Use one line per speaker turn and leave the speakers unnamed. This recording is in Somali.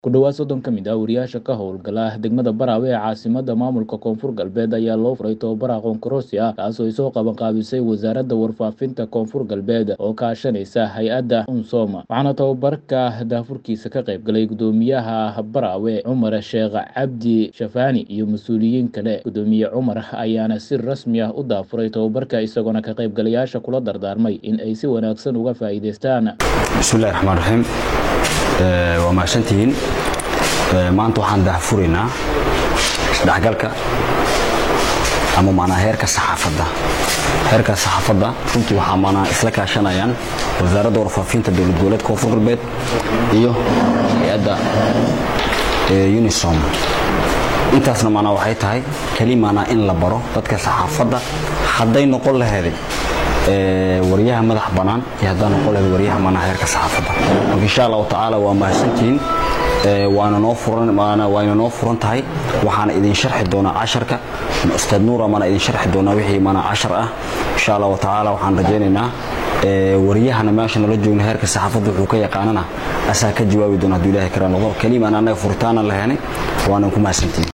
Ku dhawaad 30 ka mid ah wariyaasha ka howlgala degmada Baraawe ee caasimadda maamulka Koonfur Galbeed ayaa loo furay tababar aqoon kororsi ah kaasoo ay soo qaban qaabisay wasaaradda warfaafinta Koonfur Galbeed oo kaashanaysa hay-adda UNSOM. Waxaana tababarka daafurkiisa ka qayb galay gudoomiyaha Baraawe Cumar Sheekh Cabdi Shafaani iyo mas'uuliyiin kale. Gudoomiye Cumar ayaana si rasmi ah u daafuray tababarka isagoona ka qaybgalayaasha kula dardaarmay in ay si wanaagsan uga faa'iideystaan.
Bismillahir Rahmaanir Rahiim. Waa mahadsantihiin maanta waxaan daahfuraynaa isdhexgalka ama macnaha heerka saxaafadda runtii waxaa macnaha isla kaashanayaan wasaaradda warfaafinta dowlad goboleedka Koonfur Galbeed iyo hay-adda UNSOM. intaasna macnaha waxay tahay kalimaana in la baro dadka saxaafadda hadday noqon lahayd wariyaha madax banaan iyo haddana noqon lahayd wariyaha macnaha heerka saxaafadda. insha Allah ta'ala waa mahadsantihiin waana noo furan tahay waxaana idin sharxi doonaa casharka ustaad Nuur ama idin sharxi doonaa wixii macnaha cashar ah insha Allah ta'ala waxaan rajaynaynaa wariyahana meesha nala joogna heerka saxaafadda wuxuu ka yaqaanana asaa ka jawaabi doona haddii Ilaahay karaan noqdo kalimaana anaga furitaana lahayn waana ku mahadsantihiin.